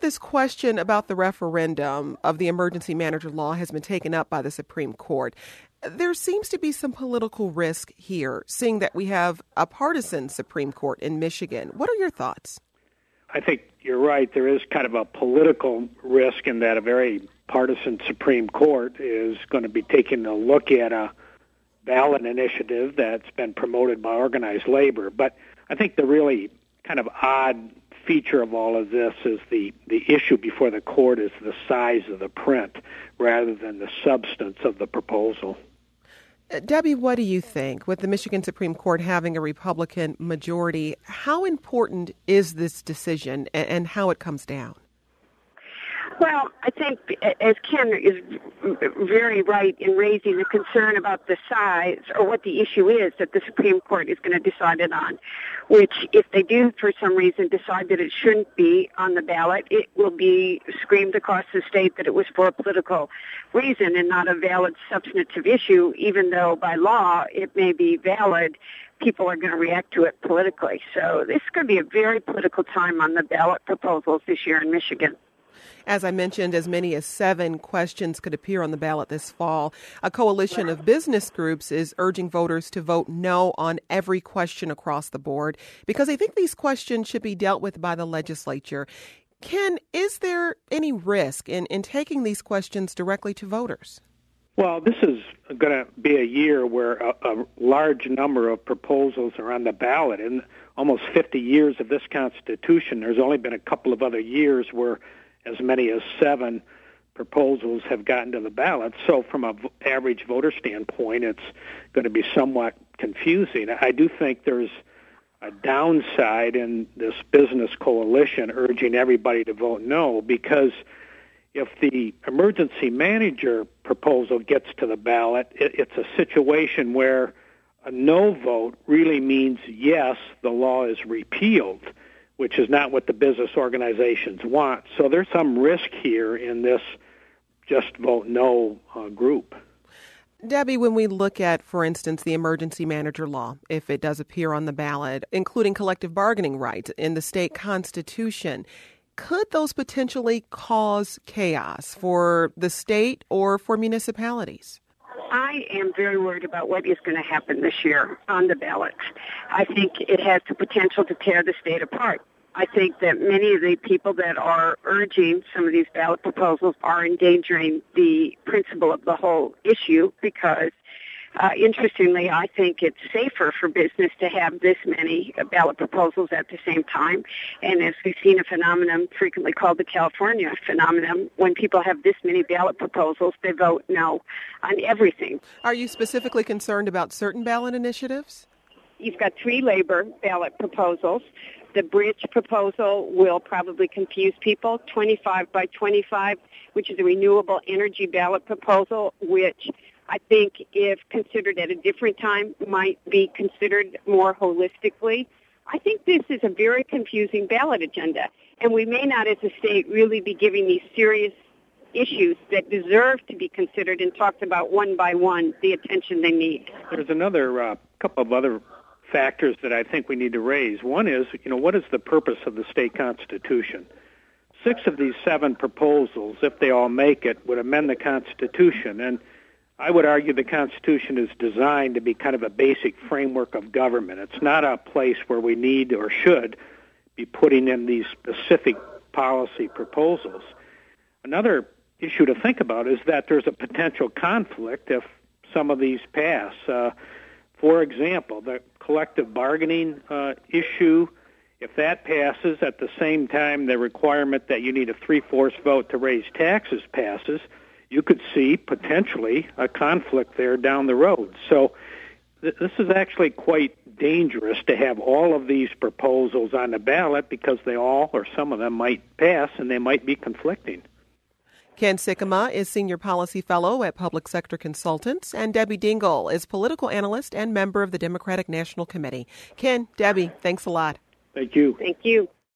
this question about the referendum of the emergency manager law has been taken up by the Supreme Court, there seems to be some political risk here, seeing that we have a partisan Supreme Court in Michigan. What are your thoughts? I think you're right. There is kind of a political risk in that a very partisan Supreme Court is going to be taking a look at a ballot initiative that's been promoted by organized labor. But I think the really kind of odd feature of all of this is the issue before the court is the size of the print rather than the substance of the proposal. Debbie, what do you think? With the Michigan Supreme Court having a Republican majority, how important is this decision and how it comes down? Well, I think, as Ken is very right in raising the concern about the size or what the issue is that the Supreme Court is going to decide it on, which if they do for some reason decide that it shouldn't be on the ballot, it will be screamed across the state that it was for a political reason and not a valid substantive issue, even though by law it may be valid. People are going to react to it politically. So this is going to be a very political time on the ballot proposals this year in Michigan. As I mentioned, as many as 7 questions could appear on the ballot this fall. A coalition of business groups is urging voters to vote no on every question across the board because they think these questions should be dealt with by the legislature. Ken, is there any risk in taking these questions directly to voters? Well, this is going to be a year where a large number of proposals are on the ballot. In almost 50 years of this Constitution, there's only been a couple of other years where as many as 7 proposals have gotten to the ballot. So from an average voter standpoint, it's going to be somewhat confusing. I do think there's a downside in this business coalition urging everybody to vote no, because if the emergency manager proposal gets to the ballot, it's a situation where a no vote really means yes, the law is repealed, which is not what the business organizations want. So there's some risk here in this just vote no group. Debbie, when we look at, for instance, the emergency manager law, if it does appear on the ballot, including collective bargaining rights in the state constitution, could those potentially cause chaos for the state or for municipalities? I am very worried about what is going to happen this year on the ballots. I think it has the potential to tear the state apart. I think that many of the people that are urging some of these ballot proposals are endangering the principle of the whole issue because, interestingly, I think it's safer for business to have this many ballot proposals at the same time. And as we've seen a phenomenon frequently called the California phenomenon, when people have this many ballot proposals, they vote no on everything. Are you specifically concerned about certain ballot initiatives? You've got 3 labor ballot proposals. The bridge proposal will probably confuse people. 25 by 25, which is a renewable energy ballot proposal, which I think if considered at a different time might be considered more holistically. I think this is a very confusing ballot agenda, and we may not as a state really be giving these serious issues that deserve to be considered and talked about one by one the attention they need. There's another couple of other factors that I think we need to raise. One is, what is the purpose of the state constitution? 6 of these 7 proposals, if they all make it, would amend the Constitution. And I would argue the Constitution is designed to be kind of a basic framework of government. It's not a place where we need or should be putting in these specific policy proposals. Another issue to think about is that there's a potential conflict if some of these pass. For example, the collective bargaining issue, if that passes, at the same time the requirement that you need a 3/4 vote to raise taxes passes, you could see potentially a conflict there down the road. So this is actually quite dangerous to have all of these proposals on the ballot because they all or some of them might pass and they might be conflicting. Ken Sikkema is Senior Policy Fellow at Public Sector Consultants, and Debbie Dingle is Political Analyst and member of the Democratic National Committee. Ken, Debbie, thanks a lot. Thank you. Thank you.